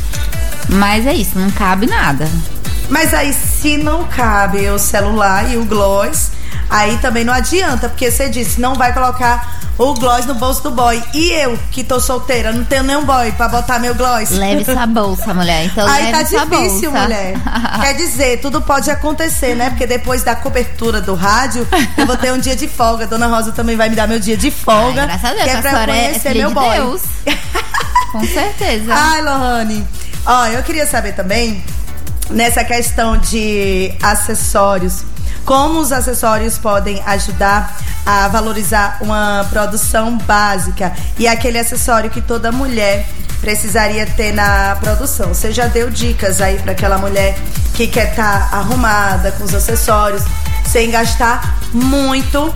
Mas é isso, não cabe nada. Mas aí, se não cabe o celular e o gloss, aí também não adianta, porque você disse, não vai colocar o gloss no bolso do boy. E eu, que tô solteira, não tenho nenhum boy pra botar meu gloss. Leve sua bolsa, mulher. Então aí leve tá sua difícil, bolsa. mulher. Quer dizer, tudo pode acontecer, né? Porque depois da cobertura do rádio, eu vou ter um dia de folga. Dona Rosa também vai me dar meu dia de folga. Ai, graças a Deus, que é a pra senhora conhecer é filha meu de boy. Deus. Com certeza. Ai, Lohane. Ó, eu queria saber também, nessa questão de acessórios, como os acessórios podem ajudar a valorizar uma produção básica e aquele acessório que toda mulher precisaria ter na produção. Você já deu dicas aí para aquela mulher que quer estar tá arrumada com os acessórios, sem gastar muito,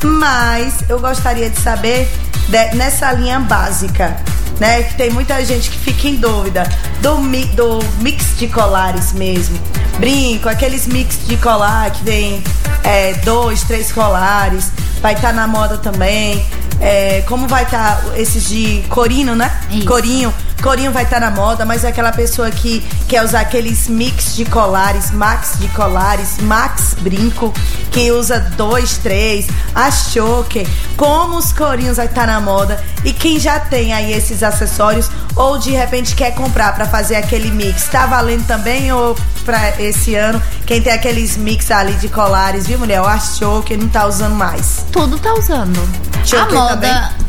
mas eu gostaria de saber de, nessa linha básica, né? Que tem muita gente que fica em dúvida do, mi, do mix de colares mesmo. Brinco, aqueles mix de colar que vem é, dois, três colares, vai estar tá na moda também. É, como vai estar tá esses de corino, né? Isso. Corinho. Corinho vai estar tá na moda, mas é aquela pessoa que quer usar aqueles mix de colares, max de colares, max brinco, que usa dois, três, a choker. Como os corinhos vai estar tá na moda e quem já tem aí esses acessórios ou de repente quer comprar pra fazer aquele mix, tá valendo também ou pra esse ano quem tem aqueles mix ali de colares, viu, mulher? O a choker não tá usando mais. Tudo tá usando. Choker a moda também?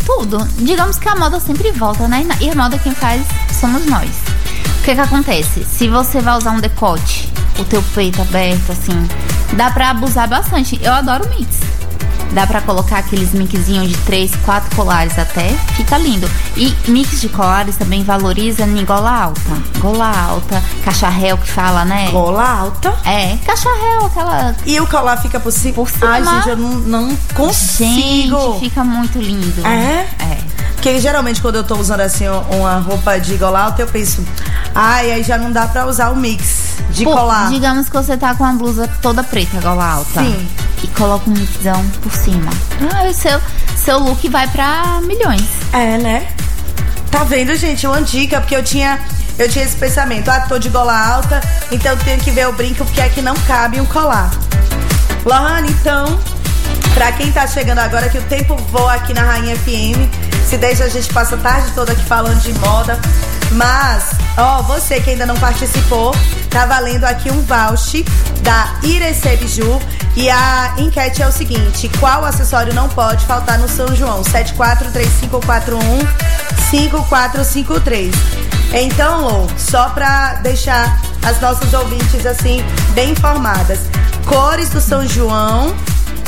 tudo. Digamos que a moda sempre volta, né? E a moda quem faz somos nós. O que que acontece? Se você vai usar um decote, o teu peito aberto, assim, dá pra abusar bastante. Eu adoro mix. Dá pra colocar aqueles mixinhos de três, quatro colares até, fica lindo. E mix de colares também valoriza em gola alta. Gola alta, cacharel que fala, né? Gola alta? É, cacharel, aquela... E o colar fica por cima? Por cima. Ai, gente, eu não, não consigo. Gente, fica muito lindo. É? É. Porque geralmente quando eu tô usando assim uma roupa de gola alta, eu penso, ai, aí já não dá pra usar o mix de Pô, colar. Digamos que você tá com uma blusa toda preta, gola alta. Sim. E coloca um mixão por cima. Ah, o seu, seu look vai pra milhões. É, né? Tá vendo, gente? Uma dica, porque eu tinha, eu tinha esse pensamento. Ah, tô de gola alta, então eu tenho que ver o brinco, porque aqui não cabe um colar. Lohane, então, pra quem tá chegando agora, que o tempo voa aqui na Rainha F M, se deixa, a gente passa a tarde toda aqui falando de moda. Mas, ó, você que ainda não participou, tá valendo aqui um voucher da Irecê Biju. E a enquete é o seguinte: qual acessório não pode faltar no São João? sete quatro três cinco quatro um cinco quatro cinco três. Então, Lô, só pra deixar as nossas ouvintes assim bem informadas, cores do São João: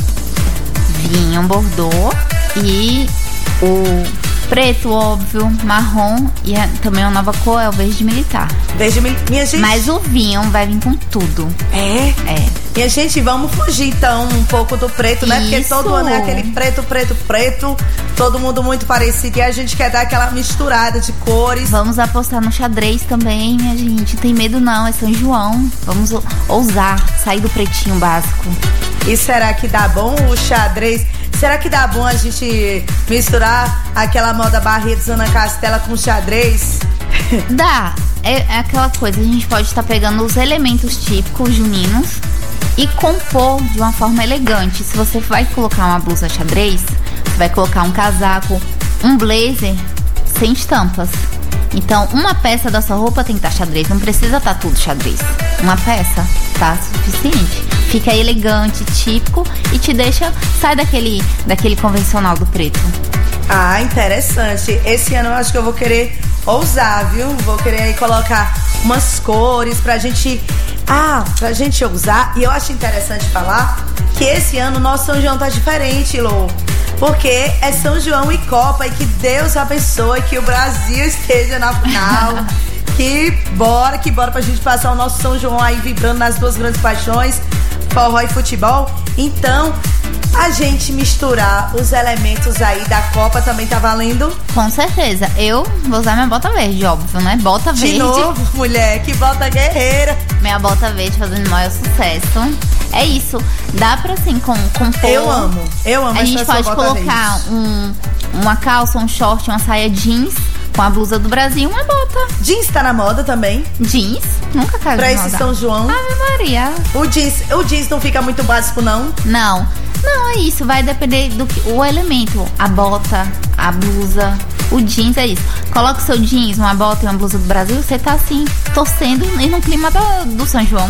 vinho bordô e o preto, óbvio, marrom, e a, também uma nova cor é o verde militar. Verde militar. Minha gente. Mas o vinho vai vir com tudo. É? É. Minha gente, vamos fugir então um pouco do preto, né? Porque Isso. todo ano é aquele preto, preto, preto, todo mundo muito parecido, e a gente quer dar aquela misturada de cores. Vamos apostar no xadrez também, minha gente. Não tem medo não, é São João. Vamos ousar, sair do pretinho básico. E será que dá bom o xadrez? Será que dá bom a gente misturar aquela moda Barretos Ana Castela com xadrez? Dá. É, é aquela coisa, a gente pode estar tá pegando os elementos típicos juninos e compor de uma forma elegante. Se você vai colocar uma blusa xadrez, você vai colocar um casaco, um blazer sem estampas. Então, uma peça da sua roupa tem que estar tá xadrez. Não precisa estar tá tudo xadrez. Uma peça tá suficiente. Fica elegante, típico e te deixa... Sai daquele, daquele convencional do preto. Ah, interessante. Esse ano eu acho que eu vou querer ousar, viu? Vou querer aí colocar umas cores pra gente... Ah, pra gente usar. E eu acho interessante falar que esse ano o nosso São João tá diferente, Lô. Porque é São João e Copa, e que Deus abençoe, que o Brasil esteja na final. Que bora, que bora pra gente passar o nosso São João aí vibrando nas duas grandes paixões, forró e futebol. Então, a gente misturar os elementos aí da Copa também tá valendo? Com certeza. Eu vou usar minha bota verde, óbvio, né? Bota verde. De novo, mulher, que bota guerreira. Minha bota verde fazendo maior sucesso. É isso. Dá pra, assim, com, com pôr. Eu amo. Eu amo A gente pode colocar um, uma calça, um short, uma saia jeans com a blusa do Brasil e uma bota. Jeans tá na moda também? Jeans? Nunca caiu pra de esse moda. São João. Ave Maria. O jeans, o jeans não fica muito básico, não? Não. Não, é isso. Vai depender do que, o elemento. A bota, a blusa. O jeans é isso. Coloca o seu jeans, uma bota e uma blusa do Brasil, você tá assim, torcendo e no clima do, do São João.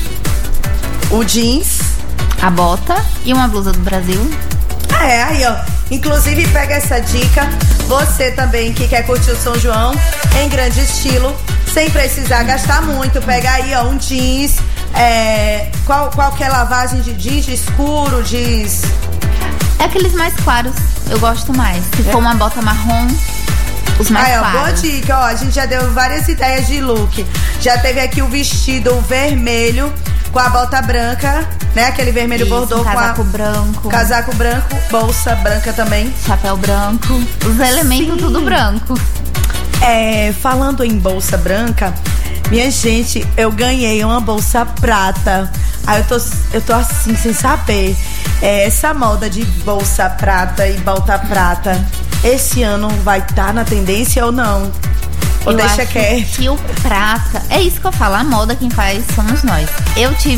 O jeans, a bota e uma blusa do Brasil. É, aí ó, inclusive pega essa dica, você também que quer curtir o São João em grande estilo, sem precisar gastar muito, pega aí ó, um jeans, é, qual, qualquer lavagem de jeans, de escuro, jeans... É aqueles mais claros, eu gosto mais. Se é. for uma bota marrom, os mais aí, ó, claros. Boa dica, ó, a gente já deu várias ideias de look. Já teve aqui o vestido vermelho com a bota branca, né? Aquele vermelho Isso, bordô um com casaco a... branco. Casaco branco, bolsa branca também. Chapéu branco. Os elementos Sim. tudo branco. É, falando em bolsa branca, minha gente, eu ganhei uma bolsa prata. Aí eu tô, eu tô assim, sem saber. É, essa moda de bolsa prata e bolta prata, esse ano vai estar tá na tendência ou não? Ou eu deixa acho quieto? Que o prata, é isso que eu falo, a moda quem faz somos nós. Eu tive